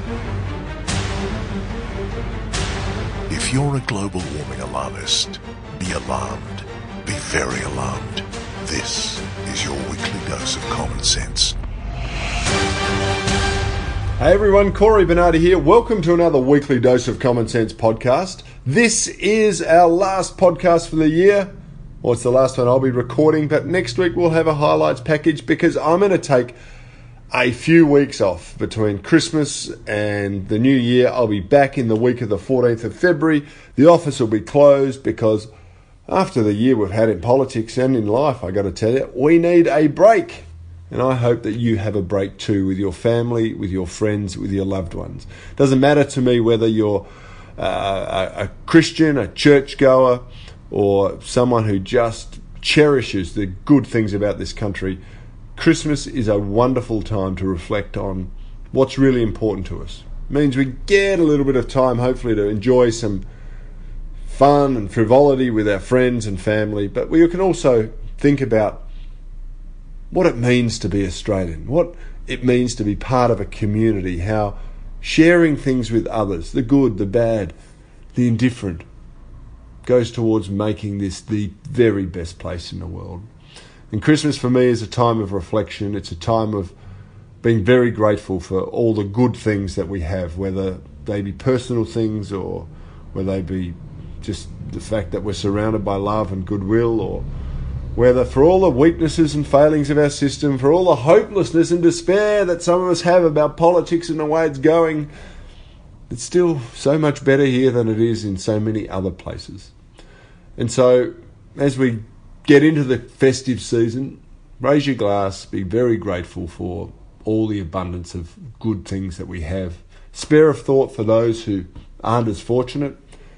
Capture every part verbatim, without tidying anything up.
If you're a global warming alarmist, be alarmed. Be very alarmed. This is your weekly dose of common sense. Hey everyone, Corey Bernardi here. Welcome to another weekly dose of common sense podcast. This is our last podcast for the year. Well, it's the last one I'll be recording, but next week we'll have a highlights package because I'm going to take a few weeks off between Christmas and the new year. I'll be back in the week of the fourteenth of February. The office will be closed because after the year we've had in politics and in life, I got to tell you, we need a break. And I hope that you have a break too with your family, with your friends, with your loved ones. Doesn't matter to me whether you're uh, a, a Christian, a churchgoer, or someone who just cherishes the good things about this country. Christmas is a wonderful time to reflect on what's really important to us. It means we get a little bit of time, hopefully, to enjoy some fun and frivolity with our friends and family, but we can also think about what it means to be Australian, what it means to be part of a community, how sharing things with others, the good, the bad, the indifferent, goes towards making this the very best place in the world. And Christmas for me is a time of reflection. It's a time of being very grateful for all the good things that we have, whether they be personal things or whether they be just the fact that we're surrounded by love and goodwill, or whether for all the weaknesses and failings of our system, for all the hopelessness and despair that some of us have about politics and the way it's going. It's still so much better here than it is in so many other places. And so as we get into the festive season, raise your glass, be very grateful for all the abundance of good things that we have. Spare a thought for those who aren't as fortunate,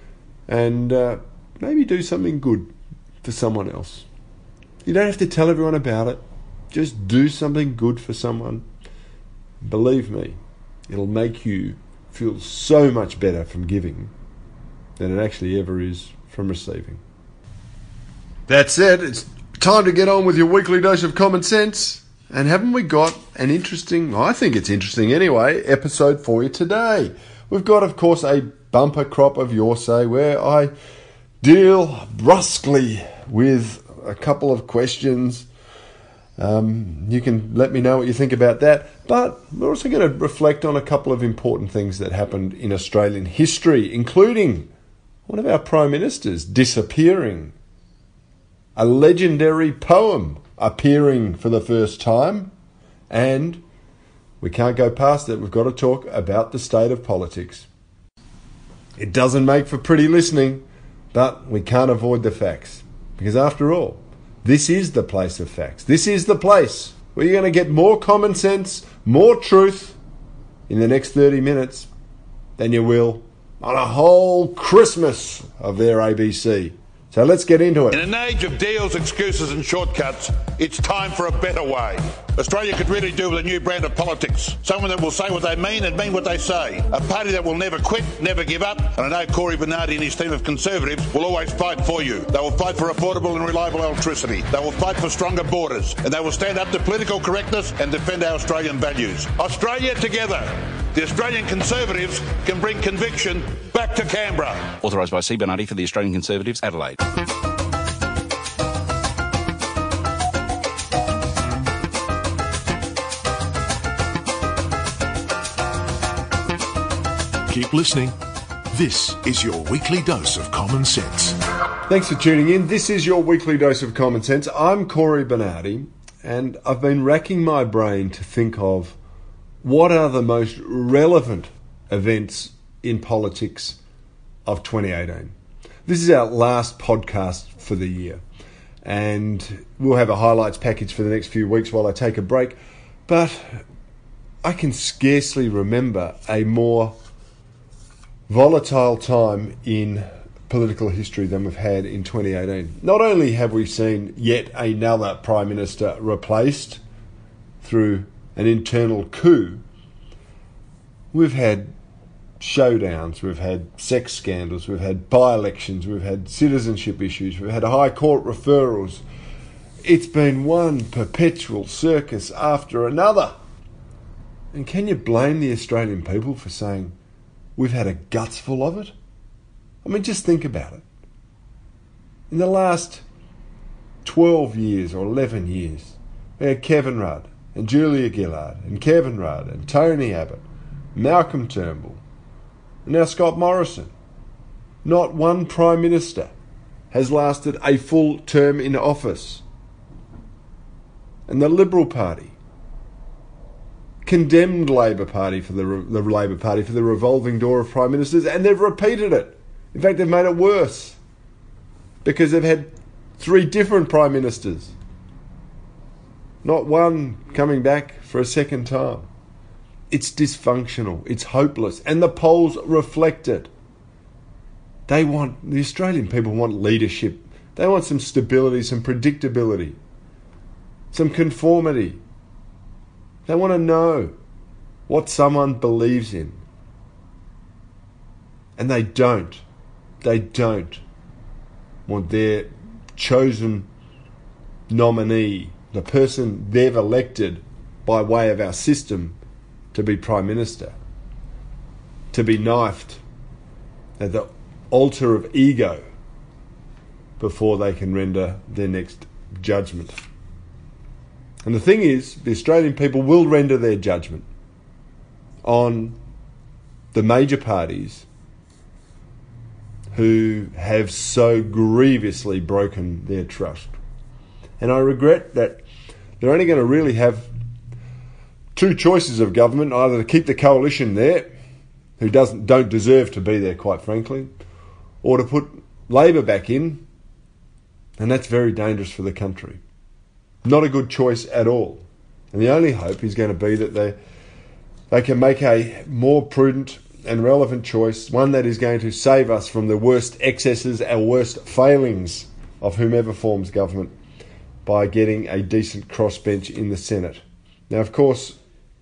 and uh, maybe do something good for someone else. You don't have to tell everyone about it. Just do something good for someone. Believe me, it'll make you feel so much better from giving than it actually ever is from receiving. That's it. It's time to get on with your weekly dose of common sense. And haven't we got an interesting, I think it's interesting anyway, episode for you today. We've got, of course, a bumper crop of Your Say where I deal brusquely with a couple of questions. Um, you can let me know what you think about that. But we're also going to reflect on a couple of important things that happened in Australian history, including one of our Prime Ministers disappearing, a legendary poem appearing for the first time, and we can't go past it. We've got to talk about the state of politics. It doesn't make for pretty listening, but we can't avoid the facts. Because after all, this is the place of facts. This is the place where you're going to get more common sense, more truth in the next thirty minutes than you will on a whole Christmas of their A B C. So let's get into it. In an age of deals, excuses and shortcuts, it's time for a better way. Australia could really do with a new brand of politics. Someone that will say what they mean and mean what they say. A party that will never quit, never give up. And I know Corey Bernardi and his team of Conservatives will always fight for you. They will fight for affordable and reliable electricity. They will fight for stronger borders. And they will stand up to political correctness and defend our Australian values. Australia together. The Australian Conservatives can bring conviction back to Canberra. Authorised by C. Bernardi for the Australian Conservatives, Adelaide. Keep listening. This is your weekly dose of common sense. Thanks for tuning in. This is your weekly dose of common sense. I'm Corey Bernardi, and I've been racking my brain to think of what are the most relevant events in politics of twenty eighteen. This is our last podcast for the year, and we'll have a highlights package for the next few weeks while I take a break, but I can scarcely remember a more volatile time in political history than we've had in twenty eighteen. Not only have we seen yet another Prime Minister replaced through an internal coup, we've had showdowns, we've had sex scandals, we've had by-elections, we've had citizenship issues, we've had high court referrals. It's been one perpetual circus after another. And can you blame the Australian people for saying we've had a guts full of it? I mean, just think about it. In the last twelve years or eleven years, we had Kevin Rudd and Julia Gillard and Kevin Rudd and Tony Abbott, Malcolm Turnbull, and now Scott Morrison. Not one Prime Minister has lasted a full term in office. And the Liberal Party condemned Labor Party for the, the Labor Party for the revolving door of Prime Ministers, and they've repeated it. In fact, they've made it worse because they've had three different Prime Ministers. Not one coming back for a second time. It's dysfunctional. It's hopeless. And the polls reflect it. They want, the Australian people want leadership. They want some stability, some predictability, some conformity. They want to know what someone believes in. And they don't. They don't want their chosen nominee, the person they've elected by way of our system, to be Prime Minister, to be knifed at the altar of ego before they can render their next judgment. And the thing is, the Australian people will render their judgment on the major parties who have so grievously broken their trust. And I regret that they're only going to really have two choices of government, either to keep the coalition there, who doesn't don't deserve to be there, quite frankly, or to put Labor back in, and that's very dangerous for the country. Not a good choice at all. And the only hope is going to be that they they can make a more prudent and relevant choice, one that is going to save us from the worst excesses and worst failings of whomever forms government by getting a decent crossbench in the Senate. Now, of course,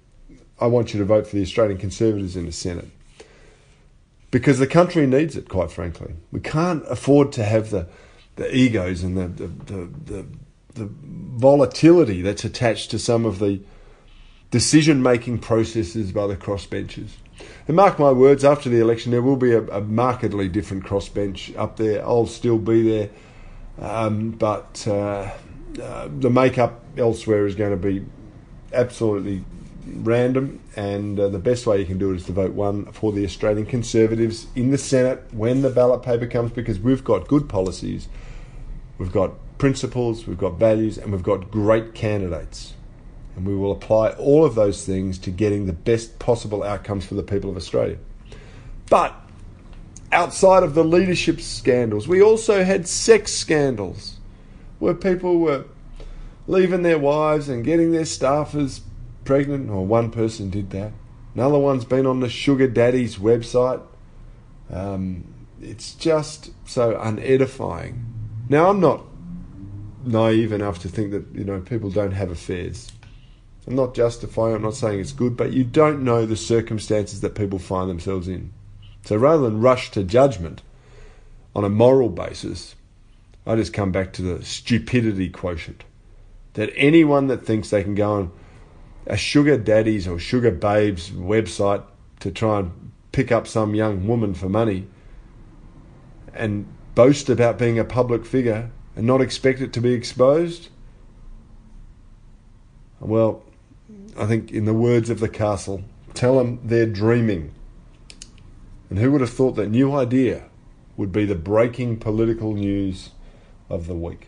I want you to vote for the Australian Conservatives in the Senate because the country needs it, quite frankly. We can't afford to have the, the egos and the, the, the, the, the volatility that's attached to some of the decision-making processes by the crossbenchers. And mark my words, after the election there will be a, a markedly different crossbench up there. I'll still be there, um, but uh, uh, the makeup elsewhere is going to be absolutely random, and uh, the best way you can do it is to vote one for the Australian Conservatives in the Senate when the ballot paper comes, because we've got good policies, we've got principles, we've got values, and we've got great candidates. And we will apply all of those things to getting the best possible outcomes for the people of Australia. But outside of the leadership scandals, we also had sex scandals where people were leaving their wives and getting their staffers pregnant, or one person did that. Another one's been on the Sugar Daddy's website. Um, it's just so unedifying. Now, I'm not naive enough to think that, you know, people don't have affairs. I'm not justifying it, I'm not saying it's good, but you don't know the circumstances that people find themselves in. So rather than rush to judgment on a moral basis, I just come back to the stupidity quotient. That anyone that thinks they can go on a Sugar Daddy's or Sugar Babe's website to try and pick up some young woman for money and boast about being a public figure and not expect it to be exposed, well, I think in the words of the castle, tell them they're dreaming. And who would have thought that New Idea would be the breaking political news of the week?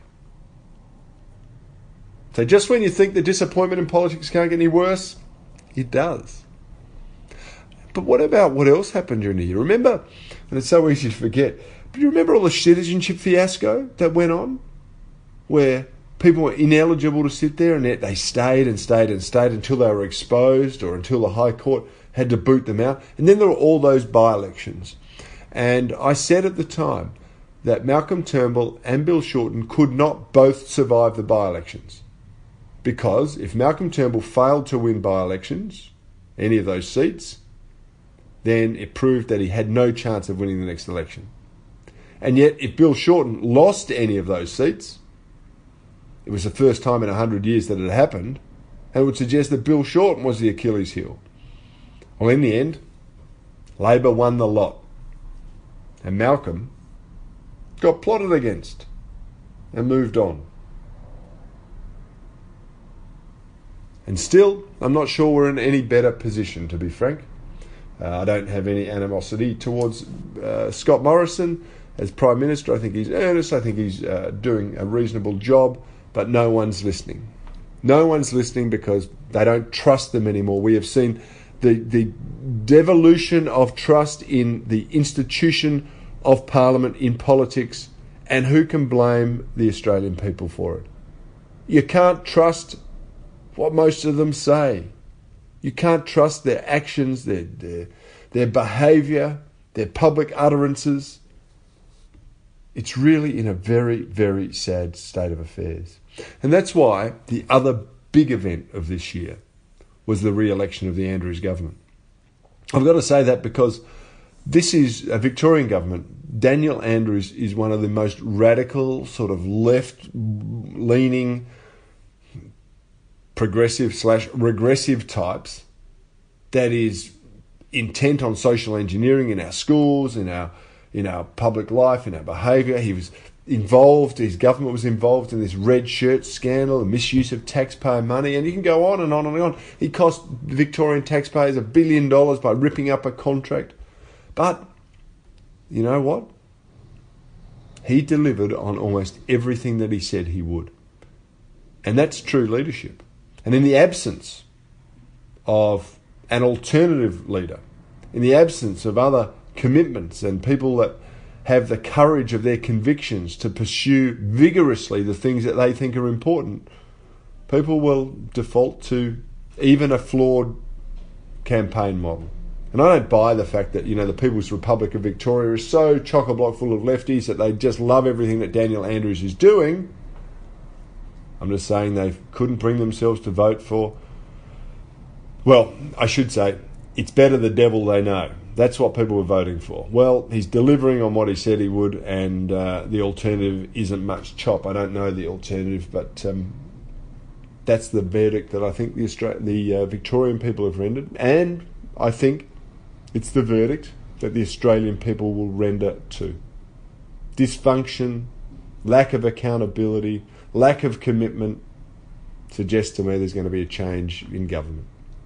So just when you think the disappointment in politics can't get any worse, it does. But what about what else happened during the year? Remember, and it's so easy to forget, but you remember all the citizenship fiasco that went on? Where people were ineligible to sit there, and yet they stayed and stayed and stayed until they were exposed or until the High Court had to boot them out. And then there were all those by-elections. And I said at the time that Malcolm Turnbull and Bill Shorten could not both survive the by-elections. Because if Malcolm Turnbull failed to win by-elections, any of those seats, then it proved that he had no chance of winning the next election. And yet, if Bill Shorten lost any of those seats, it was the first time in a hundred years that it happened, and it would suggest that Bill Shorten was the Achilles heel. Well, in the end, Labor won the lot. And Malcolm got plotted against and moved on. And still, I'm not sure we're in any better position, to be frank. Uh, I don't have any animosity towards uh, Scott Morrison as Prime Minister. I think he's earnest. I think he's uh, doing a reasonable job. But no one's listening. No one's listening because they don't trust them anymore. We have seen the, the devolution of trust in the institution of Parliament, in politics, and who can blame the Australian people for it? You can't trust what most of them say. You can't trust their actions, their their, their behaviour, their public utterances. It's really in a very, very sad state of affairs. And that's why the other big event of this year was the re-election of the Andrews government. I've got to say that because this is a Victorian government. Daniel Andrews is one of the most radical, sort of left-leaning, progressive slash regressive types that is intent on social engineering in our schools, in our in our public life, in our behaviour. He was involved, his government was involved in this red shirt scandal, the misuse of taxpayer money, and you can go on and on and on. He cost Victorian taxpayers a billion dollars by ripping up a contract. But you know what? He delivered on almost everything that he said he would. And that's true leadership. And in the absence of an alternative leader, in the absence of other commitments and people that have the courage of their convictions to pursue vigorously the things that they think are important, people will default to even a flawed campaign model. And I don't buy the fact that, you know, the People's Republic of Victoria is so chock-a-block full of lefties that they just love everything that Daniel Andrews is doing. I'm just saying they couldn't bring themselves to vote for, well, I should say, it's better the devil they know. That's what people were voting for. Well, he's delivering on what he said he would, and uh, the alternative isn't much chop. I don't know the alternative, but um, that's the verdict that I think the, Austra- the uh, Victorian people have rendered. And I think it's the verdict that the Australian people will render too. Dysfunction, lack of accountability, lack of commitment suggests to me there's going to be a change in government.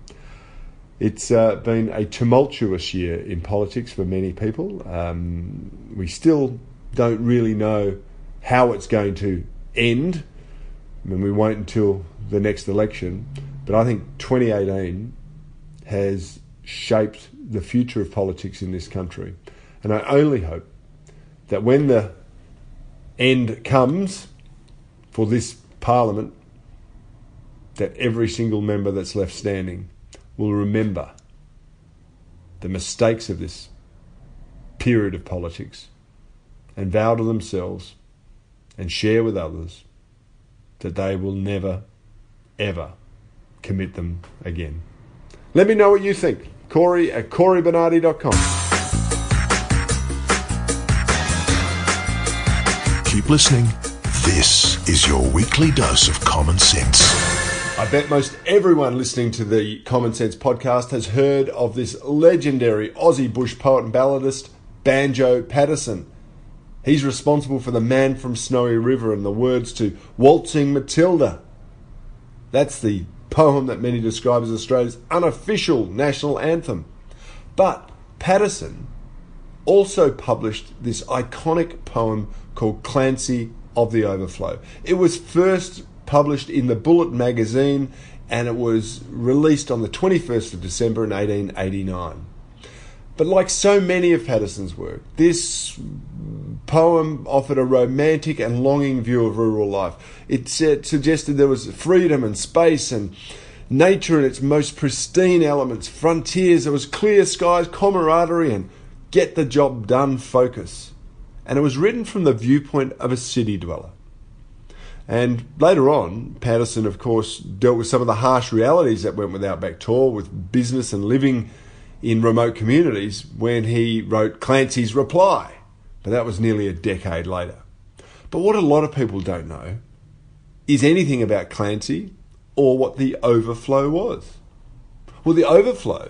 It's uh, been a tumultuous year in politics for many people. Um, we still don't really know how it's going to end. I mean, we won't until the next election. But I think twenty eighteen has shaped the future of politics in this country. And I only hope that when the end comes for this Parliament, that every single member that's left standing will remember the mistakes of this period of politics and vow to themselves and share with others that they will never, ever commit them again. Let me know what you think. Corey at corey bernardi dot com. Keep listening. This is your weekly dose of common sense. I bet most everyone listening to the Common Sense podcast has heard of this legendary Aussie bush poet and balladist, Banjo Paterson. He's responsible for The Man from Snowy River and the words to Waltzing Matilda. That's the poem that many describe as Australia's unofficial national anthem. But Paterson also published this iconic poem called Clancy of the Overflow. It was first published in the Bullet magazine, and it was released on the twenty-first of December in eighteen eighty-nine. But like so many of Paterson's work, this poem offered a romantic and longing view of rural life. It said, suggested there was freedom and space and nature in its most pristine elements, frontiers, there was clear skies, camaraderie, and get the job done focus. And it was written from the viewpoint of a city dweller. And later on, Paterson, of course, dealt with some of the harsh realities that went with Outback Tour, with business and living in remote communities, when he wrote Clancy's Reply. But that was nearly a decade later. But what a lot of people don't know is anything about Clancy or what the overflow was. Well, the overflow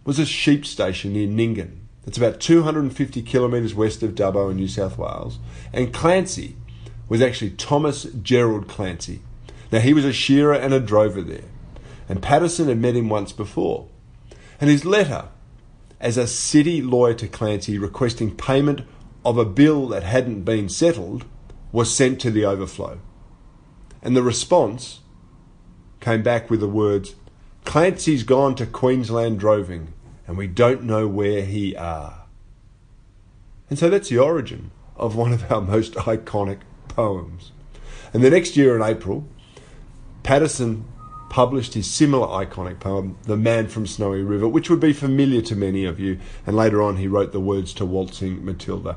was a sheep station near Nyngan. It's about two hundred fifty kilometres west of Dubbo in New South Wales. And Clancy was actually Thomas Gerald Clancy. Now, he was a shearer and a drover there. And Patterson had met him once before. And his letter, as a city lawyer to Clancy requesting payment of a bill that hadn't been settled, was sent to the Overflow. And the response came back with the words, "Clancy's gone to Queensland droving, and we don't know where he are." And so that's the origin of one of our most iconic poems. And the next year in April, Patterson published his similar iconic poem, The Man from Snowy River, which would be familiar to many of you, and later on he wrote the words to Waltzing Matilda.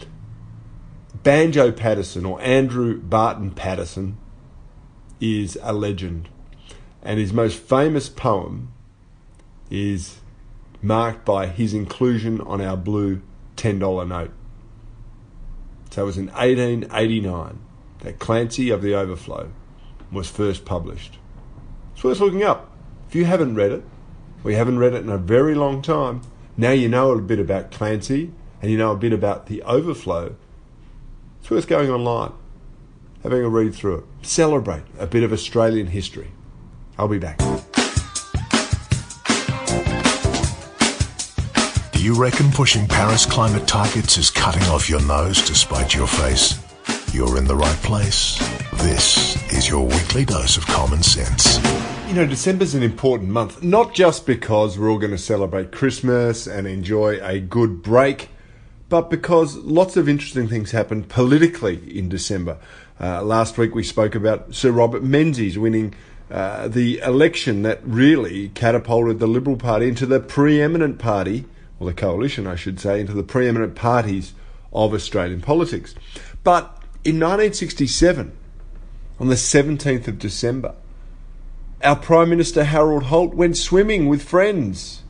Banjo Patterson, or Andrew Barton Patterson, is a legend, and his most famous poem is marked by his inclusion on our blue ten dollar note. So it was in eighteen eighty-nine that Clancy of the Overflow was first published. It's worth looking up. If you haven't read it, or you haven't read it in a very long time, now you know a bit about Clancy and you know a bit about the Overflow. It's worth going online, having a read through it. Celebrate a bit of Australian history. I'll be back. Do you reckon pushing Paris climate targets is cutting off your nose to spite your face? You're in the right place. This is your weekly dose of common sense. You know, December's an important month, not just because we're all going to celebrate Christmas and enjoy a good break, but because lots of interesting things happen politically in December. Uh, last week we spoke about Sir Robert Menzies winning uh, the election that really catapulted the Liberal Party into the preeminent party, or the coalition I should say, into the preeminent parties of Australian politics. But in nineteen sixty-seven, on the seventeenth of December, our Prime Minister Harold Holt went swimming with friends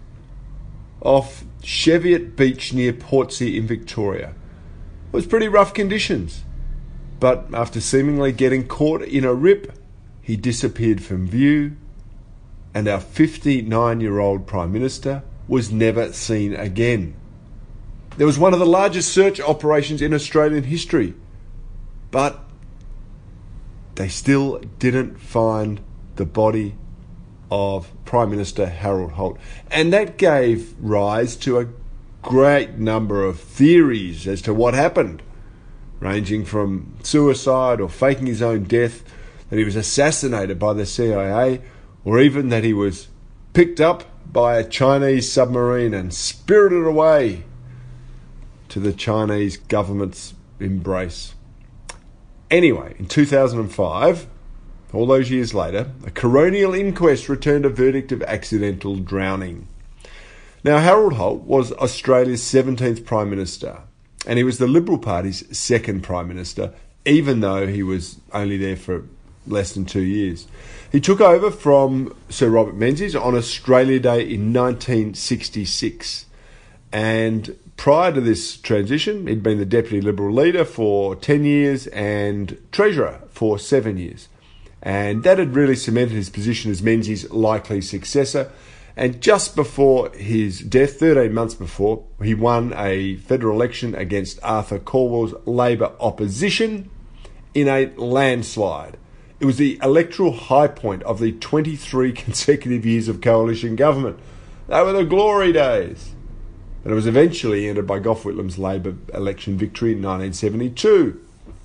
off Cheviot Beach near Portsea in Victoria. It was pretty rough conditions, but after seemingly getting caught in a rip, he disappeared from view, and our fifty-nine-year-old Prime Minister was never seen again. There was one of the largest search operations in Australian history, but they still didn't find the body of Prime Minister Harold Holt. And that gave rise to a great number of theories as to what happened, ranging from suicide or faking his own death, that he was assassinated by the C I A, or even that he was picked up by a Chinese submarine and spirited away to the Chinese government's embrace. Anyway, in two thousand five, all those years later, a coronial inquest returned a verdict of accidental drowning. Now, Harold Holt was Australia's seventeenth Prime Minister, and he was the Liberal Party's second Prime Minister, even though he was only there for less than two years. He took over from Sir Robert Menzies on Australia Day in nineteen sixty-six, and prior to this transition, he'd been the Deputy Liberal Leader for ten years and Treasurer for seven years. And that had really cemented his position as Menzies' likely successor. And just before his death, thirteen months before, he won a federal election against Arthur Calwell's Labor opposition in a landslide. It was the electoral high point of the twenty-three consecutive years of coalition government. They were the glory days. But it was eventually ended by Gough Whitlam's Labor election victory in nineteen seventy-two.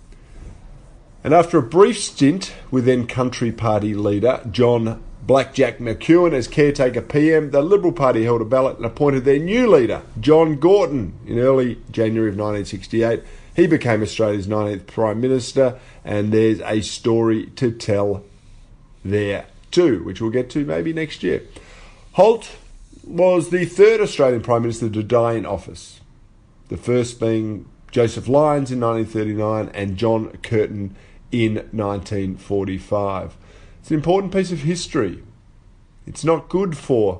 And after a brief stint with then Country Party leader John Blackjack McEwen as caretaker P M, the Liberal Party held a ballot and appointed their new leader, John Gorton, in early January of nineteen sixty-eight. He became Australia's nineteenth Prime Minister, and there's a story to tell there too, which we'll get to maybe next year. Holt was the third Australian Prime Minister to die in office, the first being Joseph Lyons in nineteen thirty-nine and John Curtin in nineteen forty-five. It's an important piece of history. It's not good for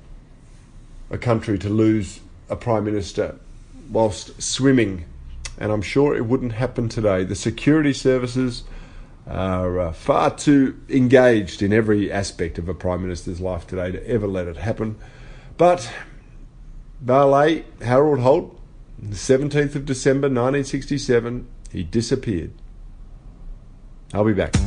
a country to lose a Prime Minister whilst swimming, and I'm sure it wouldn't happen today. The security services are uh, far too engaged in every aspect of a Prime Minister's life today to ever let it happen. But Valet Harold Holt, the seventeenth of December nineteen sixty-seven, he disappeared. I'll be back.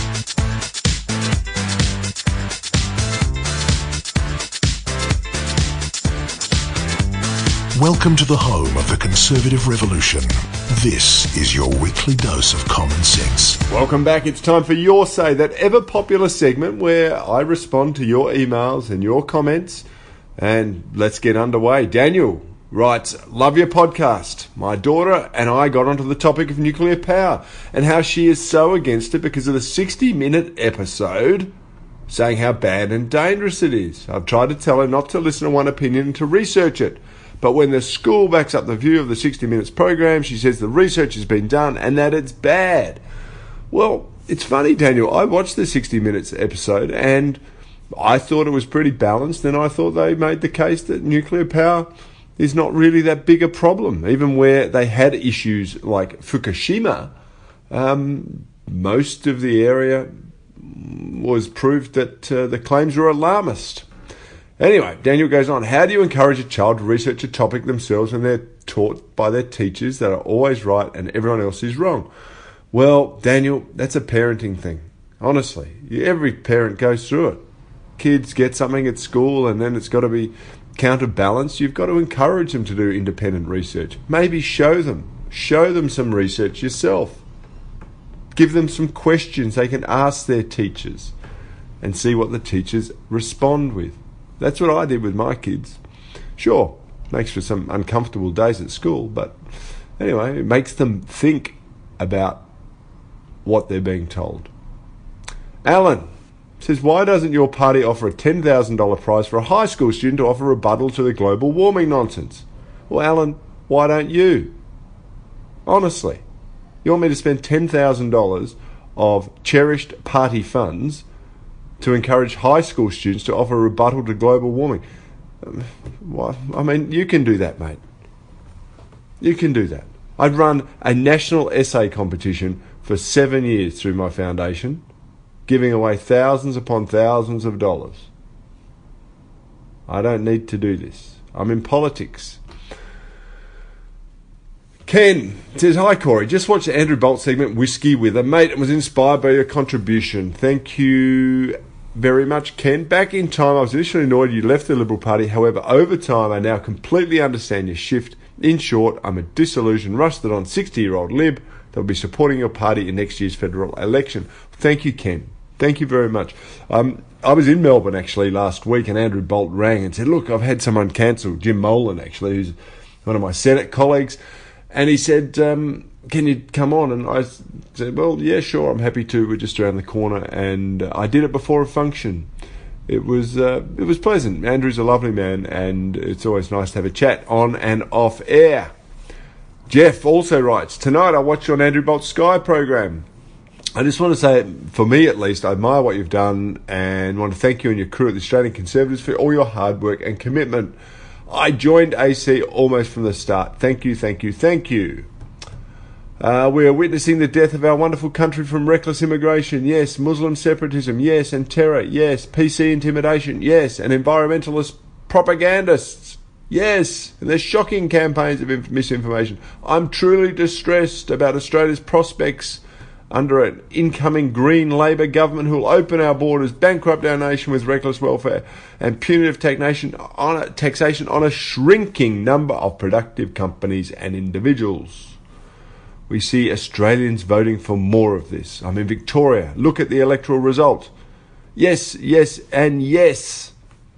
Welcome to the home of the Conservative Revolution. This is your weekly dose of common sense. Welcome back. It's time for Your Say, that ever-popular segment where I respond to your emails and your comments. And let's get underway. Daniel writes, love your podcast. My daughter and I got onto the topic of nuclear power and how she is so against it because of the sixty-minute episode saying how bad and dangerous it is. I've tried to tell her not to listen to one opinion and to research it. But when the school backs up the view of the sixty minutes program, she says the research has been done and that it's bad. Well, it's funny, Daniel. I watched the sixty minutes episode and I thought it was pretty balanced, and I thought they made the case that nuclear power is not really that big a problem. Even where they had issues like Fukushima, um, most of the area was proved that uh, the claims were alarmist. Anyway, Daniel goes on, how do you encourage a child to research a topic themselves when they're taught by their teachers that are always right and everyone else is wrong? Well, Daniel, that's a parenting thing. Honestly, every parent goes through it. Kids get something at school and then it's got to be counterbalanced. You've got to encourage them to do independent research. Maybe show them. Show them some research yourself. Give them some questions they can ask their teachers and see what the teachers respond with. That's what I did with my kids. Sure, makes for some uncomfortable days at school, but anyway, it makes them think about what they're being told. Alan says, why doesn't your party offer a ten thousand dollars prize for a high school student to offer rebuttal to the global warming nonsense? Well, Alan, why don't you? Honestly, you want me to spend ten thousand dollars of cherished party funds to encourage high school students to offer a rebuttal to global warming? Well, I mean, you can do that, mate. You can do that. I'd run a national essay competition for seven years through my foundation, giving away thousands upon thousands of dollars. I don't need to do this. I'm in politics. Ken says, hi Corey, just watched the Andrew Bolt segment Whiskey with a Mate and was inspired by your contribution. Thank you very much, Ken. Back in time, I was initially annoyed you left the Liberal Party. However, over time, I now completely understand your shift. In short, I'm a disillusioned, rusted on sixty-year-old Lib that will be supporting your party in next year's federal election. Thank you, Ken. Thank you very much. Um, I was in Melbourne, actually, last week, and Andrew Bolt rang and said, look, I've had someone cancelled, Jim Molan, actually, who's one of my Senate colleagues, and he said, um, can you come on? And I said, well, yeah, sure, I'm happy to. We're just around the corner. And uh, I did it before a function. It was uh, it was pleasant. Andrew's a lovely man, and it's always nice to have a chat on and off air. Jeff also writes, tonight I watched you on Andrew Bolt's Sky program. I just want to say, for me at least, I admire what you've done and want to thank you and your crew at the Australian Conservatives for all your hard work and commitment. I joined A C almost from the start. Thank you, thank you, thank you. Uh, we are witnessing the death of our wonderful country from reckless immigration, yes. Muslim separatism, yes. And terror, yes. P C intimidation, yes. And environmentalist propagandists, yes. And there's shocking campaigns of inf- misinformation. I'm truly distressed about Australia's prospects under an incoming Green Labor government who will open our borders, bankrupt our nation with reckless welfare and punitive taxation on a, taxation on a shrinking number of productive companies and individuals. We see Australians voting for more of this. I'm in Victoria. Look at the electoral result. Yes, yes, and yes.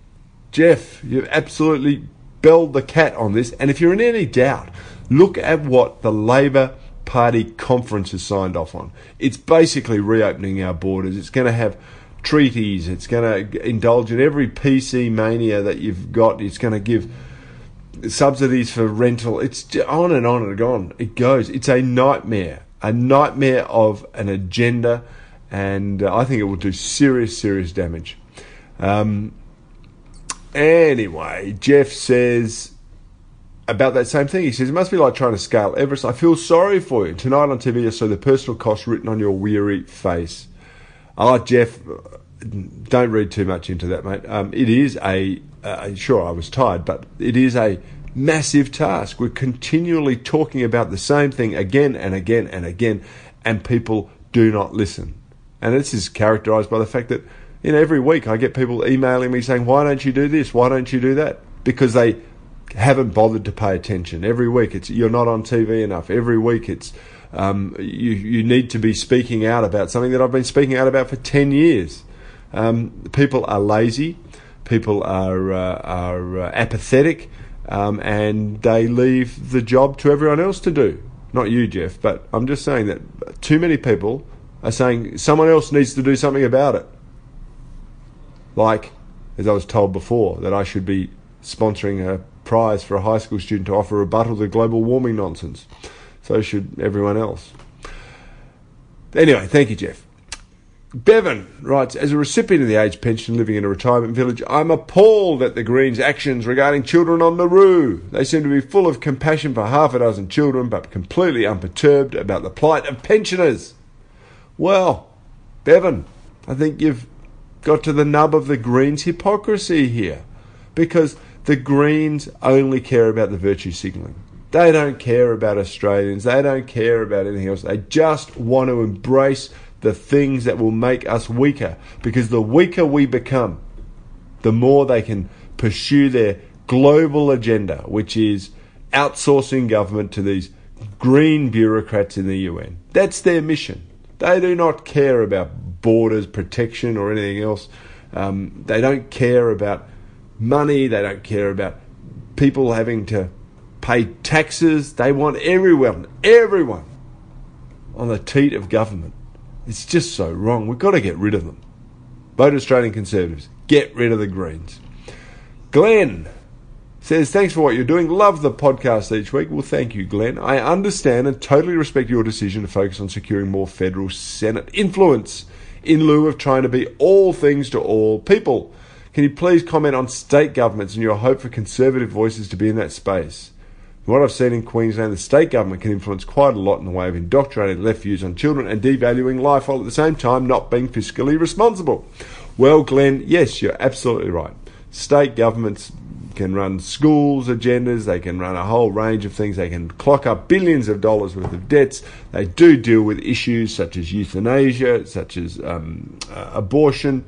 Jeff, you've absolutely belled the cat on this. And if you're in any doubt, look at what the Labor Party conference has signed off on. It's basically reopening our borders. It's going to have treaties. It's going to indulge in every P C mania that you've got. It's going to give subsidies for rental. It's on and on and on. It goes. It's a nightmare. A nightmare of an agenda, and uh, I think it will do serious, serious damage. Um, anyway, Jeff says about that same thing. He says, it must be like trying to scale Everest. I feel sorry for you. Tonight on T V, I saw the personal cost written on your weary face. Oh, Jeff, don't read too much into that, mate. Um, it is a, uh, sure, I was tired, but it is a massive task. We're continually talking about the same thing again and again and again, and people do not listen. And this is characterised by the fact that, you know, every week I get people emailing me saying, why don't you do this? Why don't you do that? Because they haven't bothered to pay attention. Every week it's, you're not on T V enough. Every week it's, um, you, you need to be speaking out about something that I've been speaking out about for ten years. Um, people are lazy. People are, uh, are uh, apathetic. Um, and they leave the job to everyone else to do. Not you, Jeff, but I'm just saying that too many people are saying someone else needs to do something about it. Like, as I was told before, that I should be sponsoring a prize for a high school student to offer a rebuttal to global warming nonsense. So should everyone else. Anyway, thank you, Jeff. Bevan writes, as a recipient of the age pension living in a retirement village, I'm appalled at the Greens' actions regarding children on Nauru. They seem to be full of compassion for half a dozen children, but completely unperturbed about the plight of pensioners. Well, Bevan, I think you've got to the nub of the Greens' hypocrisy here, because the Greens only care about the virtue signalling. They don't care about Australians. They don't care about anything else. They just want to embrace the things that will make us weaker, because the weaker we become, the more they can pursue their global agenda, which is outsourcing government to these green bureaucrats in the U N. That's their mission. They do not care about borders protection or anything else. Um, they don't care about money. They don't care about people having to pay taxes. They want everyone, everyone on the teat of government. It's just so wrong. We've got to get rid of them. Vote Australian Conservatives. Get rid of the Greens. Glenn says, thanks for what you're doing. Love the podcast each week. Well, thank you, Glenn. I understand and totally respect your decision to focus on securing more federal Senate influence in lieu of trying to be all things to all people. Can you please comment on state governments and your hope for Conservative voices to be in that space? From what I've seen in Queensland, the state government can influence quite a lot in the way of indoctrinating left views on children and devaluing life, while at the same time not being fiscally responsible. Well, Glenn, yes, you're absolutely right. State governments can run schools agendas, they can run a whole range of things, they can clock up billions of dollars worth of debts. They do deal with issues such as euthanasia, such as um, uh, abortion,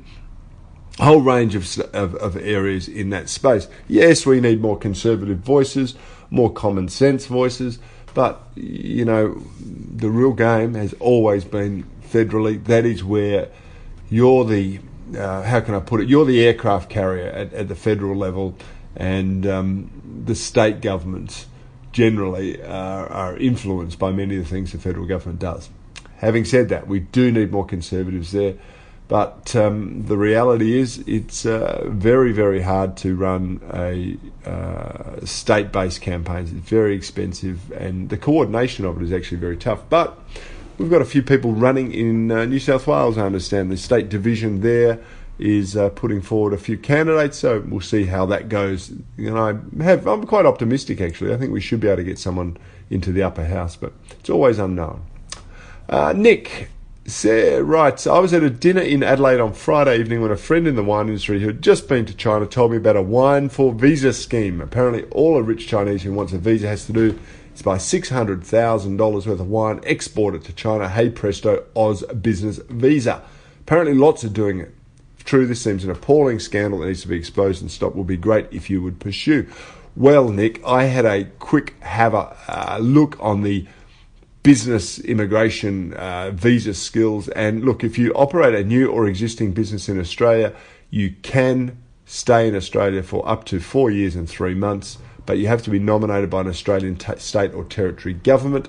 a whole range of, of, of areas in that space. Yes, we need more conservative voices, more common sense voices, but, you know, the real game has always been federally. That is where you're the, uh, how can I put it, you're the aircraft carrier at, at the federal level, and um, the state governments generally are, are influenced by many of the things the federal government does. Having said that, we do need more conservatives there. But um, the reality is it's uh, very, very hard to run a uh, state-based campaigns. It's very expensive, and the coordination of it is actually very tough. But we've got a few people running in uh, New South Wales, I understand. The state division there is uh, putting forward a few candidates, so we'll see how that goes. You know, I have, I'm quite optimistic, actually. I think we should be able to get someone into the upper house, but it's always unknown. Uh, Nick Sarah writes, I was at a dinner in Adelaide on Friday evening when a friend in the wine industry who had just been to China told me about a wine for visa scheme. Apparently all a rich Chinese who wants a visa has to do is buy six hundred thousand dollars worth of wine, export it to China. Hey presto, Oz business visa. Apparently lots are doing it. If true, this seems an appalling scandal that needs to be exposed and stopped. Will be great if you would pursue. Well, Nick, I had a quick have a uh, look on the business immigration uh, visa skills, and look, if you operate a new or existing business in Australia, you can stay in Australia for up to four years and three months, but you have to be nominated by an Australian t- state or territory government.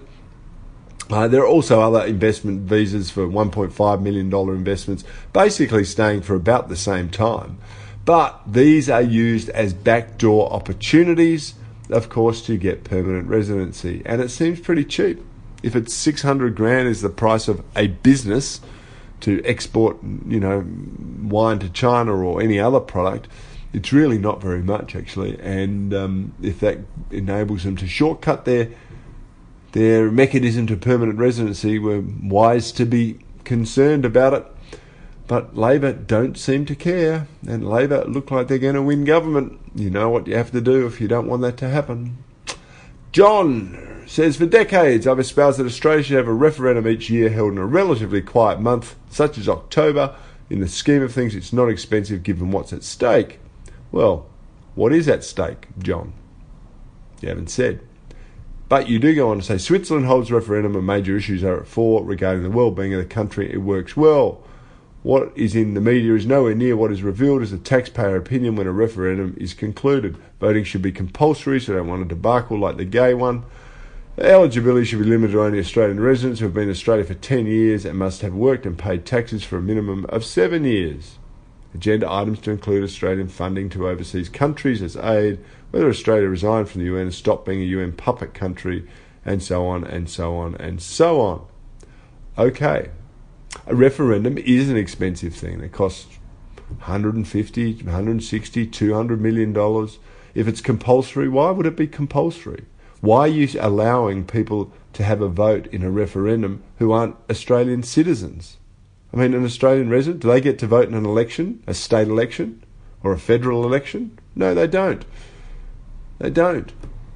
Uh, there are also other investment visas for one point five million dollars investments, basically staying for about the same time. But these are used as backdoor opportunities, of course, to get permanent residency, and it seems pretty cheap. If it's six hundred grand is the price of a business to export, you know, wine to China or any other product, it's really not very much, actually. And um, if that enables them to shortcut their their mechanism to permanent residency, we're wise to be concerned about it. But Labor don't seem to care, and Labor look like they're going to win government. You know what you have to do if you don't want that to happen. John says, for decades I've espoused that Australia should have a referendum each year held in a relatively quiet month, such as October. In the scheme of things, it's not expensive given what's at stake. Well, what is at stake, John? You haven't said. But you do go on to say, Switzerland holds referendum and major issues are at fore regarding the well-being of the country. It works well. What is in the media is nowhere near what is revealed as a taxpayer opinion when a referendum is concluded. Voting should be compulsory, so they don't want a debacle like the gay one. Eligibility should be limited to only Australian residents who have been in Australia for ten years and must have worked and paid taxes for a minimum of seven years. Agenda items to include Australian funding to overseas countries as aid, whether Australia resigned from the U N and stopped being a U N puppet country, and so on and so on and so on. Okay. A referendum is an expensive thing. It costs one hundred fifty, one hundred sixty, two hundred million dollars. If it's compulsory, why would it be compulsory? Why are you allowing people to have a vote in a referendum who aren't Australian citizens? I mean, an Australian resident, do they get to vote in an election, a state election, or a federal election? No, they don't. They don't.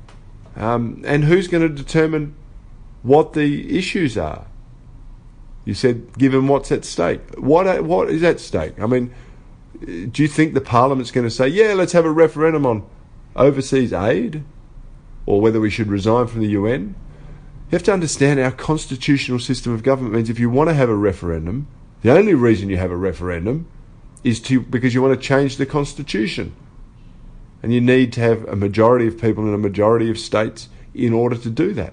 Um, and who's going to determine what the issues are? You said, given what's at stake. What what is at stake? I mean, do you think the Parliament's going to say, yeah, let's have a referendum on overseas aid, or whether we should resign from the U N? You have to understand our constitutional system of government means if you want to have a referendum, the only reason you have a referendum is to because you want to change the constitution. And you need to have a majority of people in a majority of states in order to do that.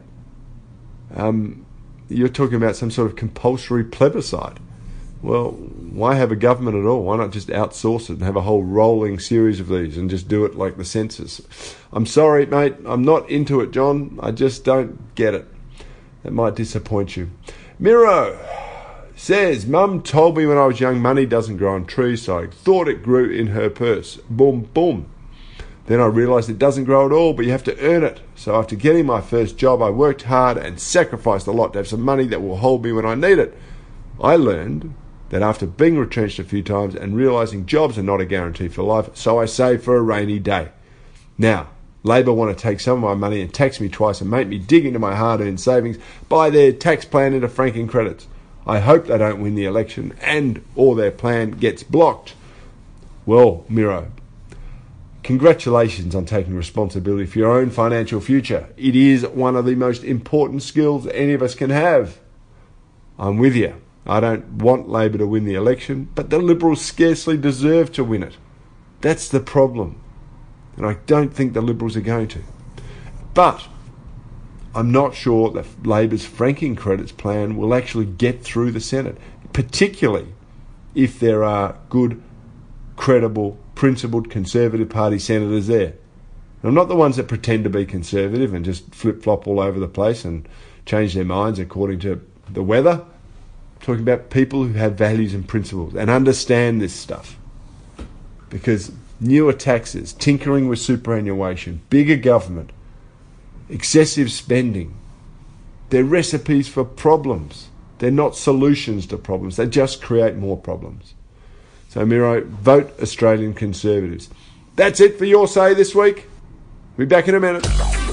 Um... You're talking about some sort of compulsory plebiscite. Well, why have a government at all? Why not just outsource it and have a whole rolling series of these and just do it like the census? I'm sorry, mate. I'm not into it, John. I just don't get it. That might disappoint you. Miro says, Mum told me when I was young money doesn't grow on trees, so I thought it grew in her purse. Boom, boom. Then I realised it doesn't grow at all, but you have to earn it. So after getting my first job, I worked hard and sacrificed a lot to have some money that will hold me when I need it. I learned that after being retrenched a few times and realising jobs are not a guarantee for life, so I saved for a rainy day. Now, Labor want to take some of my money and tax me twice and make me dig into my hard-earned savings, buy their tax plan into franking credits. I hope they don't win the election and or their plan gets blocked. Well, Miro, congratulations on taking responsibility for your own financial future. It is one of the most important skills any of us can have. I'm with you. I don't want Labor to win the election, but the Liberals scarcely deserve to win it. That's the problem. And I don't think the Liberals are going to. But I'm not sure that Labor's franking credits plan will actually get through the Senate, particularly if there are good, credible, principled Conservative Party senators there. And not the ones that pretend to be conservative and just flip-flop all over the place and change their minds according to the weather. I'm talking about people who have values and principles and understand this stuff. Because newer taxes, tinkering with superannuation, bigger government, excessive spending, they're recipes for problems. They're not solutions to problems. They just create more problems. So, Miro, vote Australian Conservatives. That's it for Your Say this week. We'll be back in a minute.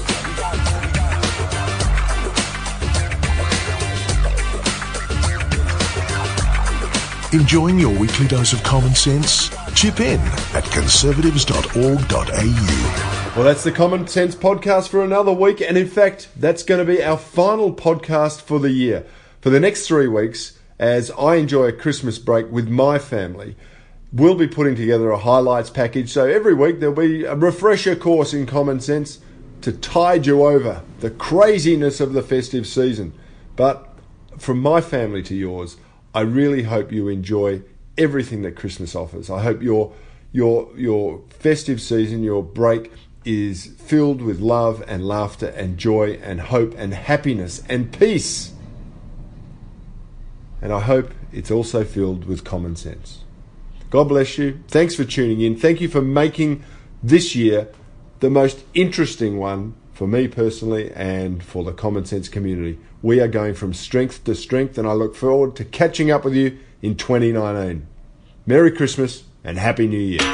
Enjoying your weekly dose of common sense? Chip in at conservatives dot org dot a u. Well, that's the Common Sense podcast for another week. And in fact, that's going to be our final podcast for the year. For the next three weeks, as I enjoy a Christmas break with my family, we'll be putting together a highlights package. So every week there'll be a refresher course in common sense to tide you over the craziness of the festive season. But from my family to yours, I really hope you enjoy everything that Christmas offers. I hope your your your festive season, your break, is filled with love and laughter and joy and hope and happiness and peace. And I hope it's also filled with common sense. God bless you. Thanks for tuning in. Thank you for making this year the most interesting one for me personally and for the Common Sense community. We are going from strength to strength, and I look forward to catching up with you in twenty nineteen. Merry Christmas and Happy New Year.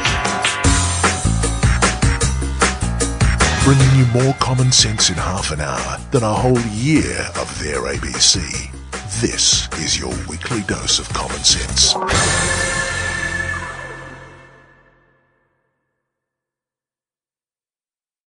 Bringing you more common sense in half an hour than a whole year of their A B C. This is your weekly dose of common sense.